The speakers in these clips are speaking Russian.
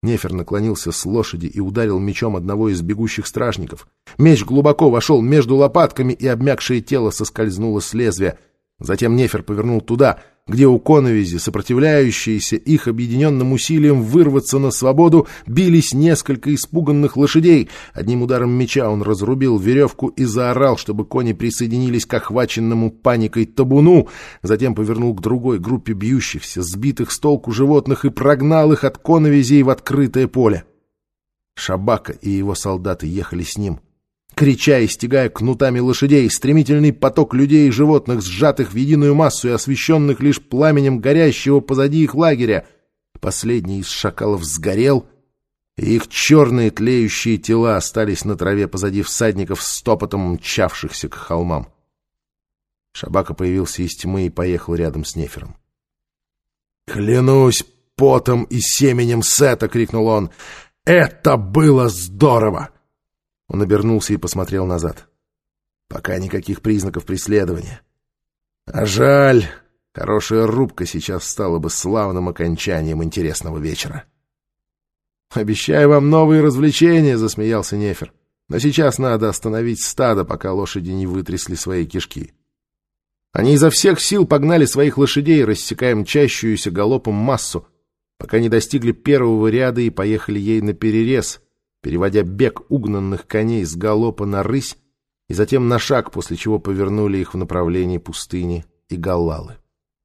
Нефер наклонился с лошади и ударил мечом одного из бегущих стражников. Меч глубоко вошел между лопатками, и обмякшее тело соскользнуло с лезвия. Затем Нефер повернул туда, где у коновизи, сопротивляющиеся их объединенным усилиям вырваться на свободу, бились несколько испуганных лошадей. Одним ударом меча он разрубил веревку и заорал, чтобы кони присоединились к охваченному паникой табуну. Затем повернул к другой группе бьющихся, сбитых с толку животных, и прогнал их от коновизей в открытое поле. Шабака и его солдаты ехали с ним, крича и стягая кнутами лошадей. Стремительный поток людей и животных, сжатых в единую массу и освещенных лишь пламенем горящего позади их лагеря. Последний из шакалов сгорел, и их черные тлеющие тела остались на траве позади всадников с топотом мчавшихся к холмам. Шабака появился из тьмы и поехал рядом с Нефером. «Клянусь потом и семенем Сета!» — крикнул он. «Это было здорово!» Он обернулся и посмотрел назад. Пока никаких признаков преследования. А жаль, хорошая рубка сейчас стала бы славным окончанием интересного вечера. «Обещаю вам новые развлечения», — засмеялся Нефер. «Но сейчас надо остановить стадо, пока лошади не вытрясли свои кишки». Они изо всех сил погнали своих лошадей, рассекая мчащуюся галопом массу, пока не достигли первого ряда и поехали ей наперерез, переводя бег угнанных коней с галопа на рысь и затем на шаг, после чего повернули их в направлении пустыни и Галлалы.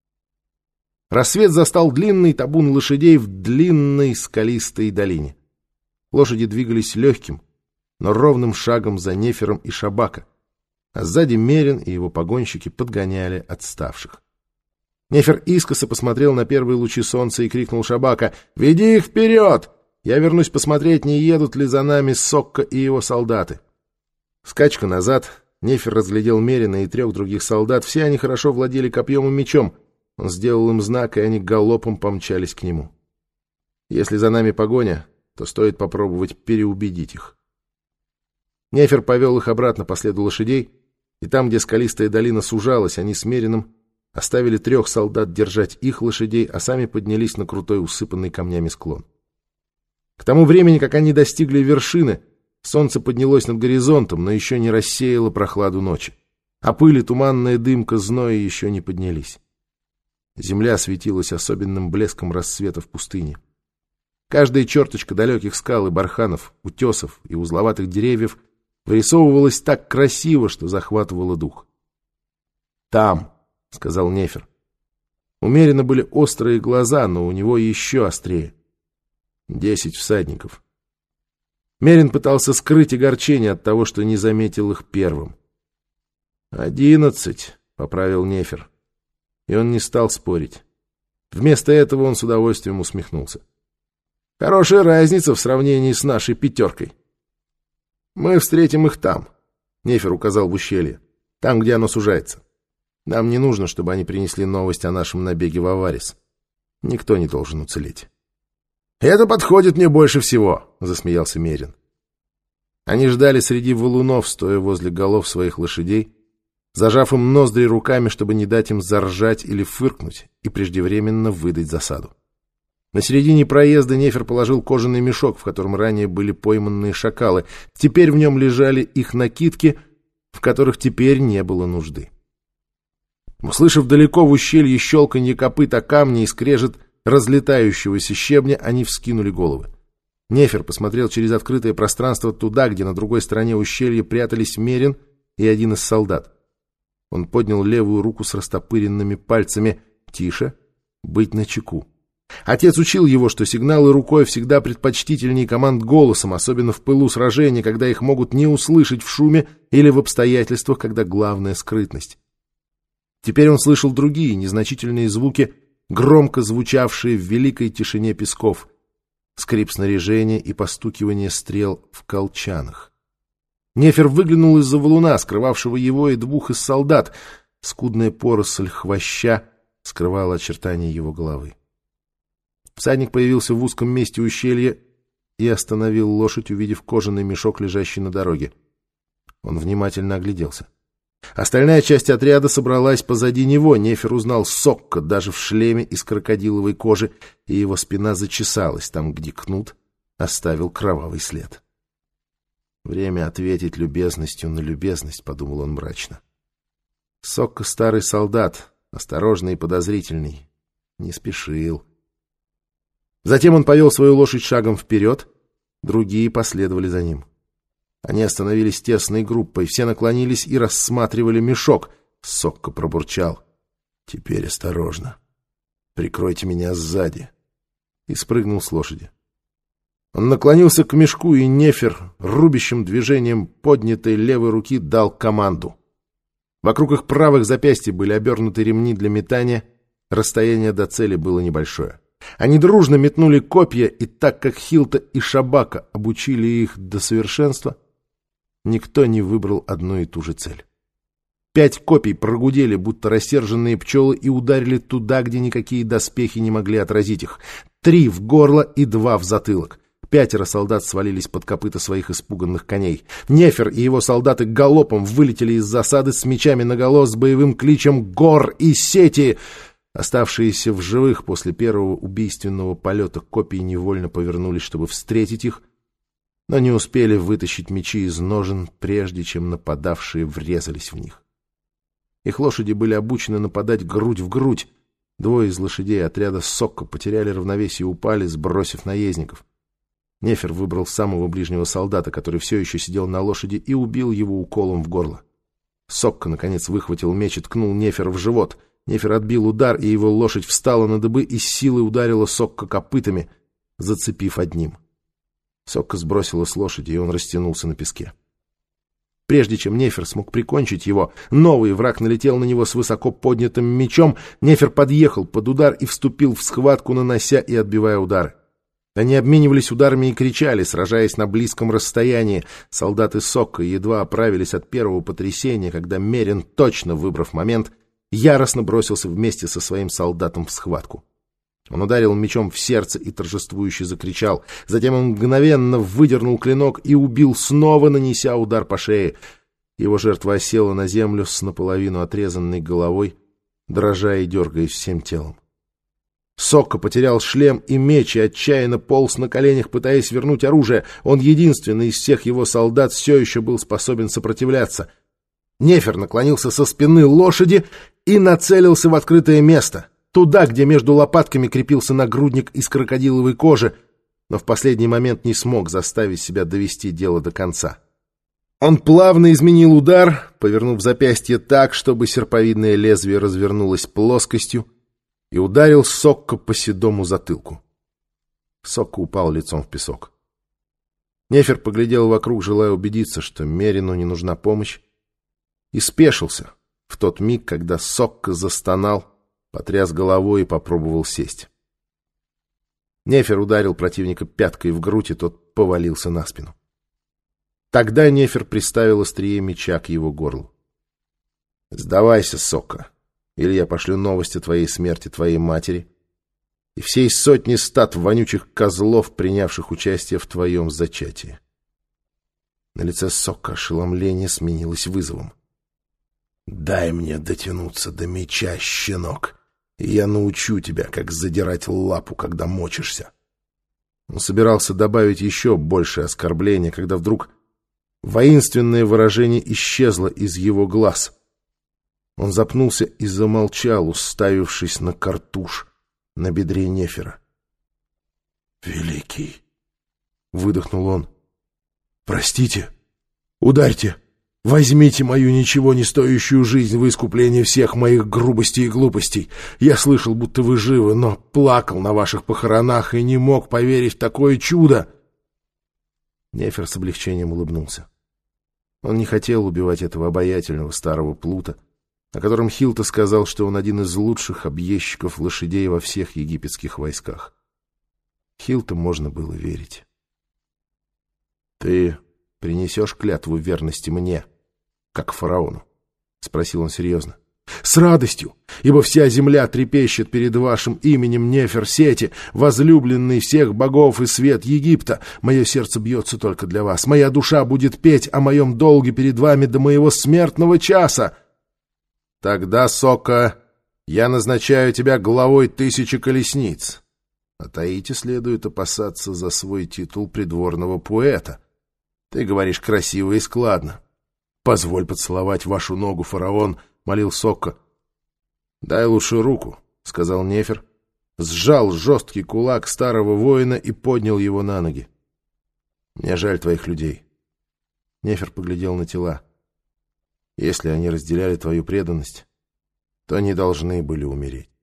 Рассвет застал длинный табун лошадей в длинной скалистой долине. Лошади двигались легким, но ровным шагом за Нефером и Шабака, а сзади Мерин и его погонщики подгоняли отставших. Нефер искоса посмотрел на первые лучи солнца и крикнул Шабака: «Веди их вперед! Я вернусь посмотреть, не едут ли за нами Сокка и его солдаты». Скачка назад. Нефер разглядел Мерина и 3 других солдат. Все они хорошо владели копьем и мечом. Он сделал им знак, и они галопом помчались к нему. Если за нами погоня, то стоит попробовать переубедить их. Нефер повел их обратно по следу лошадей, и там, где скалистая долина сужалась, они с Мерином оставили 3 солдат держать их лошадей, а сами поднялись на крутой, усыпанный камнями склон. К тому времени, как они достигли вершины, солнце поднялось над горизонтом, но еще не рассеяло прохладу ночи, а пыль и туманная дымка зноя еще не поднялись. Земля светилась особенным блеском рассвета в пустыне. Каждая черточка далеких скал и барханов, утесов и узловатых деревьев вырисовывалась так красиво, что захватывала дух. «Там», — сказал Нефер. Умеренно были острые глаза, но у него еще острее. 10 всадников. Мерин пытался скрыть огорчение от того, что не заметил их первым. 11, — поправил Нефер. И он не стал спорить. Вместо этого он с удовольствием усмехнулся. Хорошая разница в сравнении с нашей 5. Мы встретим их там, — Нефер указал в ущелье, — там, где оно сужается. Нам не нужно, чтобы они принесли новость о нашем набеге в Аварис. Никто не должен уцелеть. «Это подходит мне больше всего», — засмеялся Мерин. Они ждали среди валунов, стоя возле голов своих лошадей, зажав им ноздри руками, чтобы не дать им заржать или фыркнуть и преждевременно выдать засаду. На середине проезда Нефер положил кожаный мешок, в котором ранее были пойманные шакалы. Теперь в нем лежали их накидки, в которых теперь не было нужды. Услышав далеко в ущелье щелканье копыт о камни и скрежет разлетающегося щебня, они вскинули головы. Нефер посмотрел через открытое пространство туда, где на другой стороне ущелья прятались Мерин и один из солдат. Он поднял левую руку с растопыренными пальцами. «Тише, быть начеку». Отец учил его, что сигналы рукой всегда предпочтительнее команд голосом, особенно в пылу сражения, когда их могут не услышать в шуме или в обстоятельствах, когда главная скрытность. Теперь он слышал другие незначительные звуки, громко звучавшие в великой тишине песков, скрип снаряжения и постукивание стрел в колчанах. Нефер выглянул из-за валуна, скрывавшего его и 2 из солдат. Скудная поросль хвоща скрывала очертания его головы. Всадник появился в узком месте ущелья и остановил лошадь, увидев кожаный мешок, лежащий на дороге. Он внимательно огляделся. Остальная часть отряда собралась позади него. Нефер узнал Сокка даже в шлеме из крокодиловой кожи, и его спина зачесалась там, где кнут оставил кровавый след. «Время ответить любезностью на любезность», — подумал он мрачно. Сокка — старый солдат, осторожный и подозрительный, не спешил. Затем он повел свою лошадь шагом вперед, другие последовали за ним. Они остановились тесной группой, все наклонились и рассматривали мешок. Сокка пробурчал: «Теперь осторожно. Прикройте меня сзади», и спрыгнул с лошади. Он наклонился к мешку, и Нефер рубящим движением поднятой левой руки дал команду. Вокруг их правых запястий были обернуты ремни для метания, расстояние до цели было небольшое. Они дружно метнули копья, и так как Хилта и Шабака обучили их до совершенства, никто не выбрал одну и ту же цель. 5 копий прогудели, будто рассерженные пчелы, и ударили туда, где никакие доспехи не могли отразить их. 3 в горло и 2 в затылок. 5 солдат свалились под копыта своих испуганных коней. Нефер и его солдаты галопом вылетели из засады с мечами наголо, с боевым кличем «Гор и сети!». Оставшиеся в живых после первого убийственного полета копии невольно повернулись, чтобы встретить их, но не успели вытащить мечи из ножен, прежде чем нападавшие врезались в них. Их лошади были обучены нападать грудь в грудь. 2 из лошадей отряда Сокка потеряли равновесие и упали, сбросив наездников. Нефер выбрал самого ближнего солдата, который все еще сидел на лошади, и убил его уколом в горло. Сокка, наконец, выхватил меч и ткнул Нефера в живот. Нефер отбил удар, и его лошадь встала на дыбы и с силой ударила Сокка копытами, зацепив одним. Сокка сбросила с лошади, и он растянулся на песке. Прежде чем Нефер смог прикончить его, новый враг налетел на него с высоко поднятым мечом. Нефер подъехал под удар и вступил в схватку, нанося и отбивая удары. Они обменивались ударами и кричали, сражаясь на близком расстоянии. Солдаты Сокка едва оправились от первого потрясения, когда Мерин, точно выбрав момент, яростно бросился вместе со своим солдатом в схватку. Он ударил мечом в сердце и торжествующе закричал. Затем он мгновенно выдернул клинок и убил, снова нанеся удар по шее. Его жертва осела на землю с наполовину отрезанной головой, дрожа и дергаясь всем телом. Сокка потерял шлем и меч и отчаянно полз на коленях, пытаясь вернуть оружие. Он единственный из всех его солдат все еще был способен сопротивляться. Нефер наклонился со спины лошади и нацелился в открытое место, туда, где между лопатками крепился нагрудник из крокодиловой кожи, но в последний момент не смог заставить себя довести дело до конца. Он плавно изменил удар, повернув запястье так, чтобы серповидное лезвие развернулось плоскостью, и ударил Сокка по седому затылку. Сокка упал лицом в песок. Нефер поглядел вокруг, желая убедиться, что Мерину не нужна помощь, и спешился в тот миг, когда Сокка застонал, потряс головой и попробовал сесть. Нефер ударил противника пяткой в грудь, и тот повалился на спину. Тогда Нефер приставил острие меча к его горлу. «Сдавайся, Сокка, или я пошлю новость о твоей смерти твоей матери и всей сотни стад вонючих козлов, принявших участие в твоем зачатии». На лице Сокка ошеломление сменилось вызовом. «Дай мне дотянуться до меча, щенок, и я научу тебя, как задирать лапу, когда мочишься». Он собирался добавить еще большее оскорбление, когда вдруг воинственное выражение исчезло из его глаз. Он запнулся и замолчал, уставившись на картуш на бедре Нефера. «Великий!» — выдохнул он. «Простите, ударьте, возьмите мою ничего не стоящую жизнь в искупление всех моих грубостей и глупостей. Я слышал, будто вы живы, но плакал на ваших похоронах и не мог поверить в такое чудо». Нефер с облегчением улыбнулся. Он не хотел убивать этого обаятельного старого плута, о котором Хилта сказал, что он один из лучших объездчиков лошадей во всех египетских войсках. Хилта можно было верить. «Ты принесешь клятву верности мне, как фараону?» — спросил он серьезно. «С радостью, ибо вся земля трепещет перед вашим именем, Нефер-Сети, возлюбленный всех богов и свет Египта. Мое сердце бьется только для вас. Моя душа будет петь о моем долге перед вами до моего смертного часа». «Тогда, Сокка, я назначаю тебя главой 1000 колесниц. А Таити следует опасаться за свой титул придворного поэта. Ты говоришь красиво и складно. «Позволь поцеловать вашу ногу, фараон», — молил Сокка. «Дай лучше руку», — сказал Нефер, сжал жесткий кулак старого воина и поднял его на ноги. «Мне жаль твоих людей». Нефер поглядел на тела. «Если они разделяли твою преданность, то они должны были умереть».